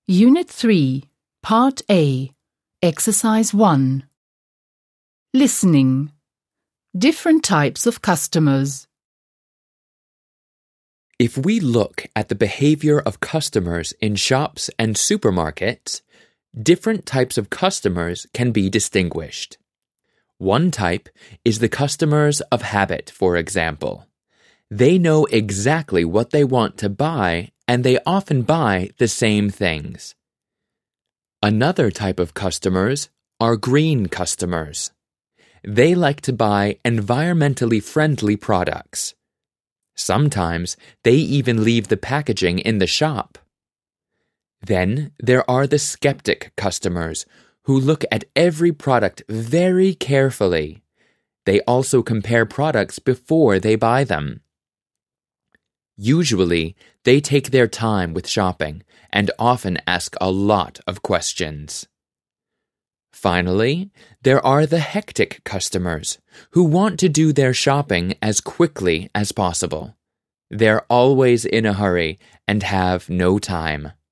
Unit 3, Part A, Exercise 1. Listening. Different types of customers. If we look at the behavior of customers in shops and supermarkets, different types of customers can be distinguished. One type is the customers of habit, for example. They know exactly what they want to buy, and they often buy the same things. Another type of customers are green customers. They like to buy environmentally friendly products. Sometimes they even leave the packaging in the shop. Then there are the skeptic customers who look at every product very carefully. They also compare products before they buy them. Usually, they take their time with shopping and often ask a lot of questions. Finally, there are the hectic customers who want to do their shopping as quickly as possible. They're always in a hurry and have no time.